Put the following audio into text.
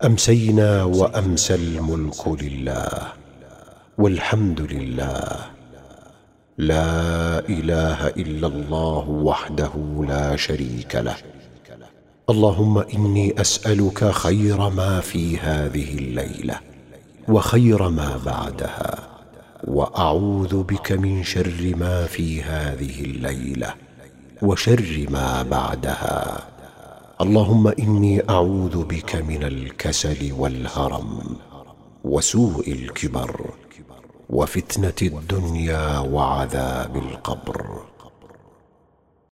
أمسينا وأمسى الملك لله، والحمد لله، لا إله إلا الله وحده لا شريك له. اللهم إني أسألك خير ما في هذه الليلة وخير ما بعدها، وأعوذ بك من شر ما في هذه الليلة وشر ما بعدها. اللهم إني أعوذ بك من الكسل والهرم وسوء الكبر وفتنة الدنيا وعذاب القبر.